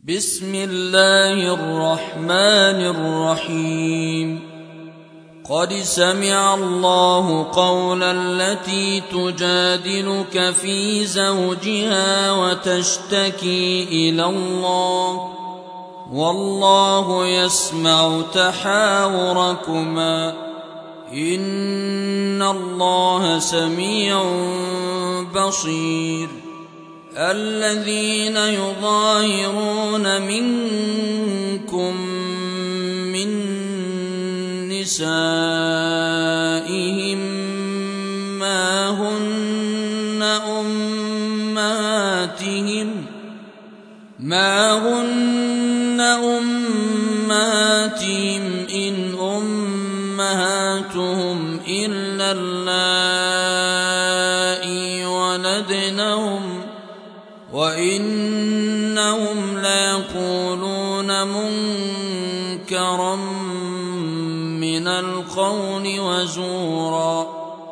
بسم الله الرحمن الرحيم. قد سمع الله قول التي تجادلك في زوجها وتشتكي إلى الله والله يسمع تحاوركما إن الله سميع بصير. الذين يظاهرون منكم من نسائهم ما هن أمهاتهم إن أمهاتهم إلا اللائي ولدنهم وإنهم ليقولون منكرا من القول وزورا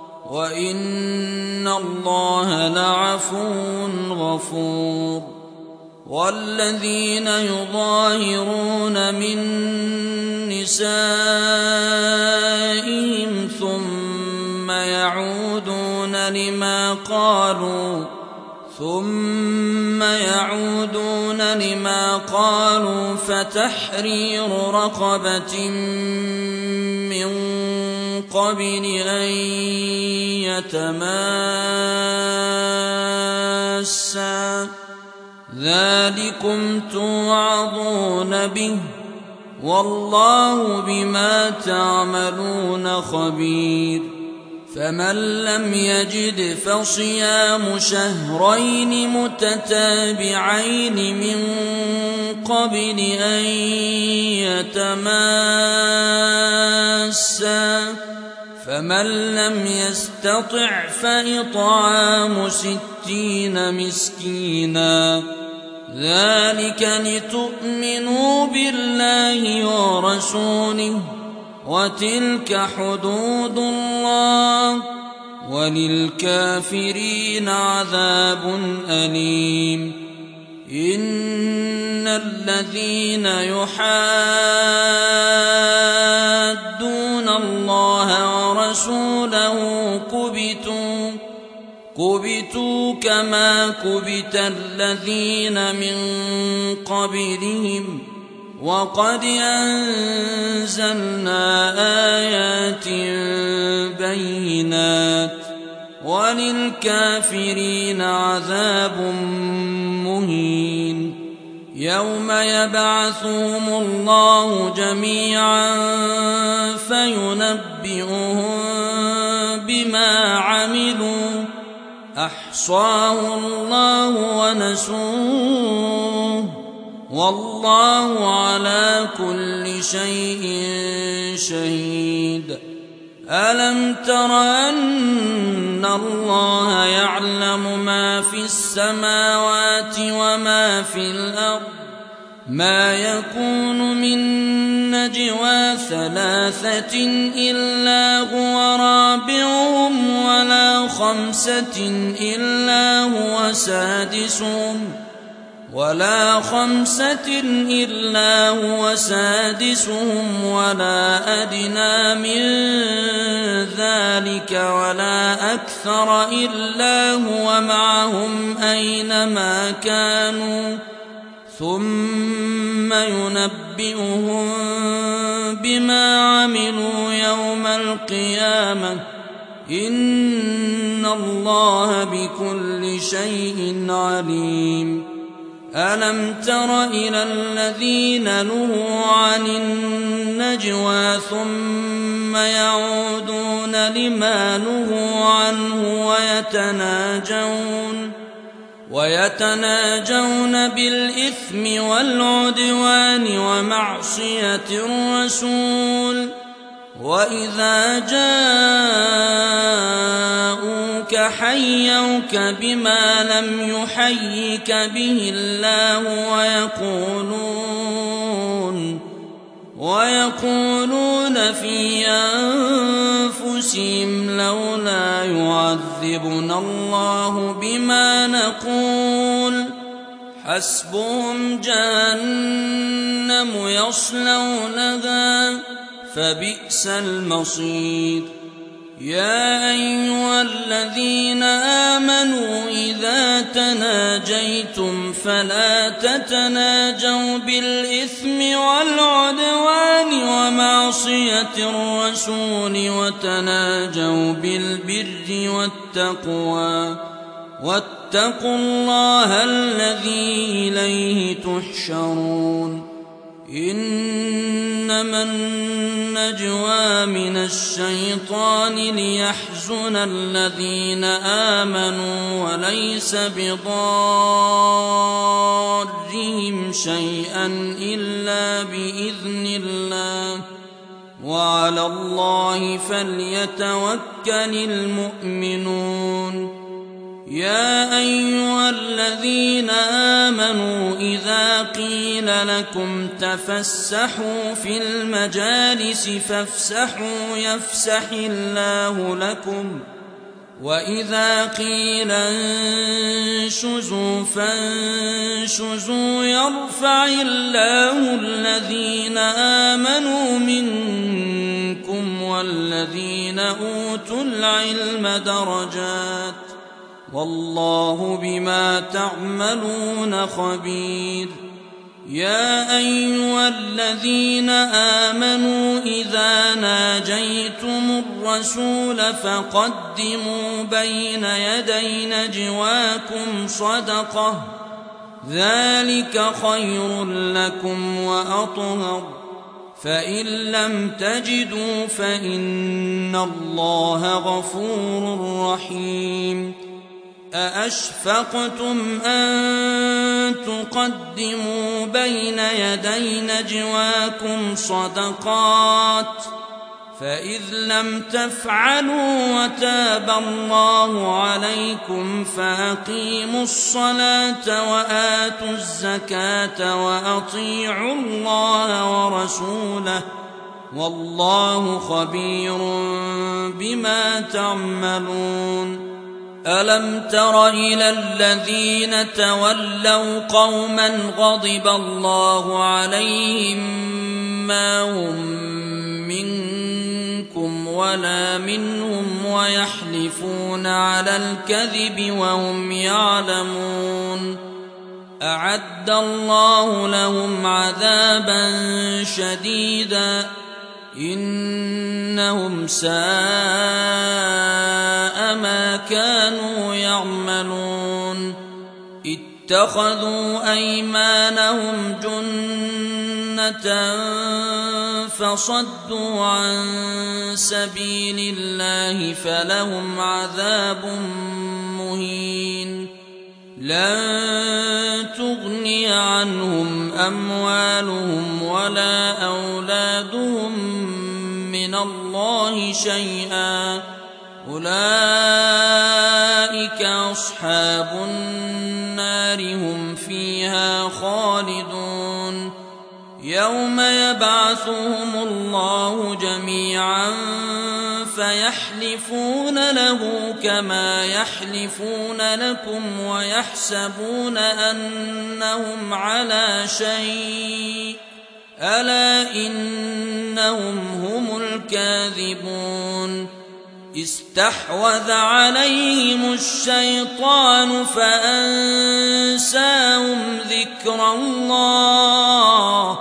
وإن الله لعفو غفور. والذين يظاهرون من نسائهم ثم يعودون لما قالوا فتحرير رقبة من قبل أن يتماسا ذلكم توعظون به والله بما تعملون خبير. فمن لم يجد فصيام شهرين متتابعين من قبل أن يتماسا فمن لم يستطع فإطعام 60 مسكينا ذلك لتؤمنوا بالله ورسوله وتلك حدود الله وللكافرين عذاب أليم. إن الذين يحادون الله ورسوله كبتوا كما كبت الذين من قبلهم وقد أنزلنا آيات بينات وللكافرين عذاب مهين. يوم يبعثهم الله جميعا فينبئهم بما عملوا أحصاه الله ونسوه والله على كل شيء شهيد. ألم تر أن الله يعلم ما في السماوات وما في الأرض ما يكون من نجوى 3 إلا هو رابعهم ولا 5 إلا هو سادسهم ولا أدنى من ذلك ولا أكثر إلا هو معهم أينما كانوا ثم ينبئهم بما عملوا يوم القيامة إن الله بكل شيء عليم. ألم تر إلى الذين نهوا عن النجوى ثم يعودون لما نهوا عنه ويتناجون بالإثم والعدوان ومعصية الرسول وإذا جاءوك حيوك بما لم يحيك به الله ويقولون في أنفسهم لولا يعذبنا الله بما نقول حسبهم جهنم يصلونها فبئس المصير. يا أيها الذين آمنوا إذا تناجيتم فلا تتناجوا بالإثم والعدوان ومعصية الرسول وتناجوا بالبر والتقوى واتقوا الله الذي إليه تحشرون. إنما النجوى من الشيطان ليحزن الذين آمنوا وليس بضارهم شيئا إلا بإذن الله وعلى الله فليتوكل المؤمنون. يا أيها الذين آمنوا إذا قيل لكم تفسحوا في المجالس فافسحوا يفسح الله لكم وإذا قيل انشزوا فانشزوا يرفع الله الذين آمنوا منكم والذين أوتوا العلم درجات والله بما تعملون خبير. يا أيها الذين آمنوا إذا ناجيتم الرسول فقدموا بين يدي نجواكم صدقة ذلك خير لكم وأطهر فإن لم تجدوا فإن الله غفور رحيم. أأشفقتم أن تقدموا بين يدي نجواكم صدقات فإذ لم تفعلوا وتاب الله عليكم فأقيموا الصلاة وآتوا الزكاة وأطيعوا الله ورسوله والله خبير بما تعملون. ألم تر إلى الذين تولوا قوما غضب الله عليهم ما هم منكم ولا منهم ويحلفون على الكذب وهم يعلمون أعد الله لهم عذابا شديدا إنهم ساء ما كانوا يعملون. اتخذوا أيمانهم جنة فصدوا عن سبيل الله فلهم عذاب مهين. لن تغني عنهم أموالهم ولا أولادهم من الله شيئا أولئك أصحاب النار هم فيها خالدون. يوم يبعثهم الله جميعا فيحلفون له كما يحلفون لكم ويحسبون أنهم على شيء ألا إنهم هم الكاذبون. استحوذ عليهم الشيطان فأنساهم ذكر الله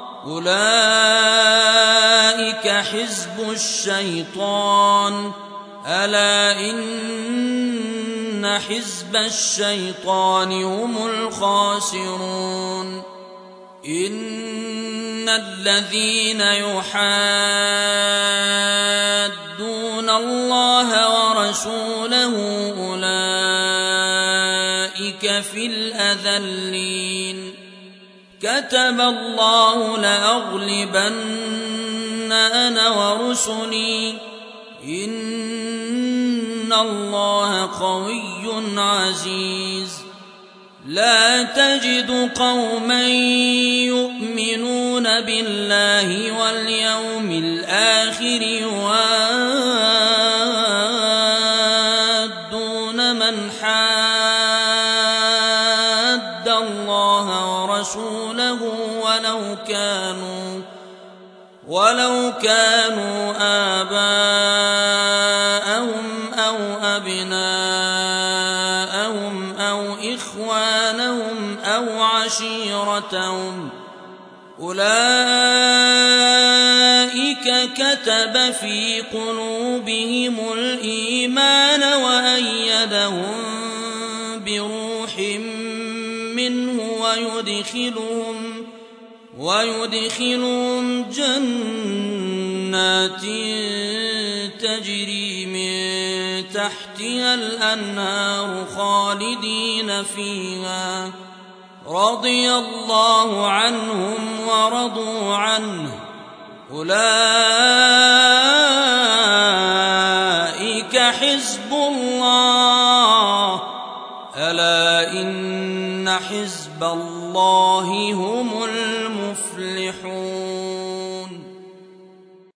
أولئك حزب الشيطان ألا إن حزب الشيطان هم الخاسرون. إن الذين يحادون الله ورسوله أولئك في الأذلين. كتب الله لأغلبن أنا ورسلي إن الله قوي عزيز. لا تجد قوما يؤمنون بالله واليوم الآخر يوادون من حاد الله ورسوله ولو كانوا آباءهم أو أبناءهم أو إخوانهم أو عشيرتهم أولئك كتب في قلوبهم الإيمان وأيدهم بروح منه ويدخلهم جنات تجري من تحتها الأنهار خالدين فيها رضي الله عنهم ورضوا عنه أولئك حزب الله ألا إن حزب الله هم المفلحون.